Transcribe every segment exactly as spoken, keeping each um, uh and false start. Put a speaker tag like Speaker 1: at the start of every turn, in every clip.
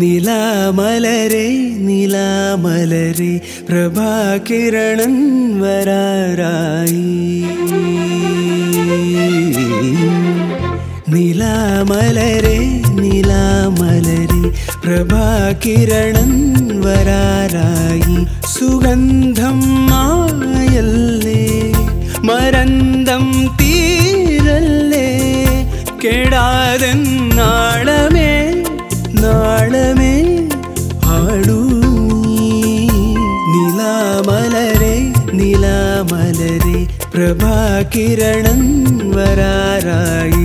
Speaker 1: നിലാമലരെ നിലാമലരെ പ്രഭാകിരണൻ വരാറായി. നിലാമലരെ നിലാമലരെ പ്രഭാകിരണൻ വരാറായി. സുഗന്ധം മായല്ലേ മരന്തം തീരല്ലേ കേടാതെ നാളമേ നാളമേ ആടൂ. നിലാമലരെ നിലാമലരെ പ്രഭാകിരണൻ വരാറായി.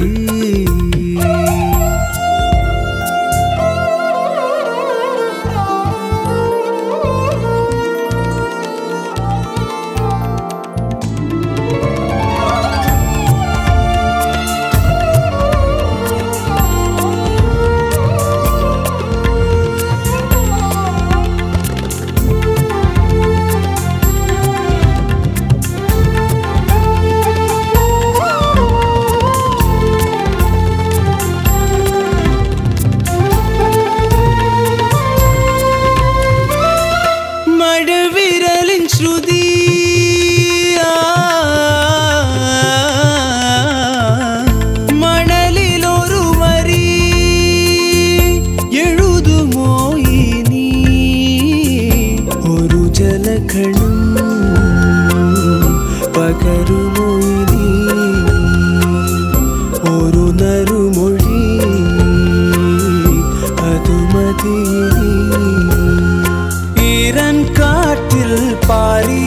Speaker 1: ശ്രുതി മണലിലൊരു വരി എഴുതുമോ ഇനി ഒരു ജലകണം പകരുമോ ഇനി ഒരു നറുമൊഴി അതു മതി. ഈരൻ കാറ്റിൽ പാറി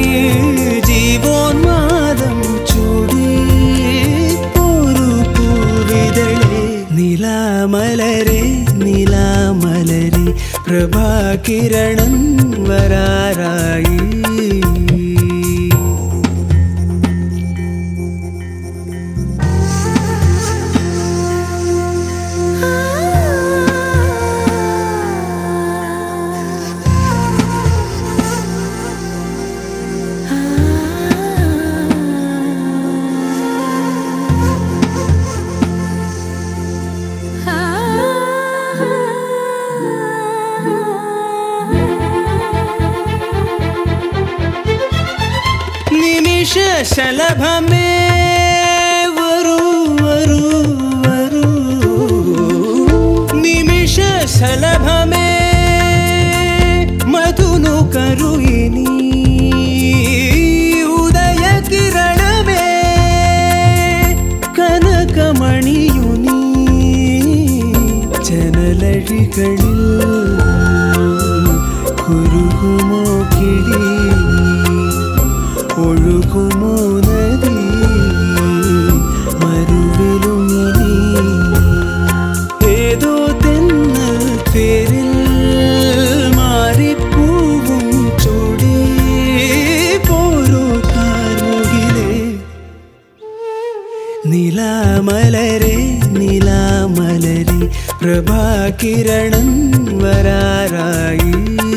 Speaker 1: ജീവോന്മാദം ചൂടി ഒരു പൂവിതളെ. നിലാമലരെ നിലാമലരെ പ്രഭാകിരണൻ വരാറായി. നിമിഷശലഭമേ വരൂ വരൂ വരൂ. നിമിഷശലഭമേ മധുനു കരുയിനി. ഉദയകിരണമേ കനകമണിയുനി. ജനലഴികളിൽ കുരുകുമോ കിളി ഒഴുകുമോ നദി മരുവിലും ഇനി. ഏതോ തെന്നൽ പേരിൽ മാറിപ്പൂവും ചൂടി പോരോ കാർമുകിലേ. നിലാമലരെ നിലാമലരെ പ്രഭാകിരണൻ വരാറായി.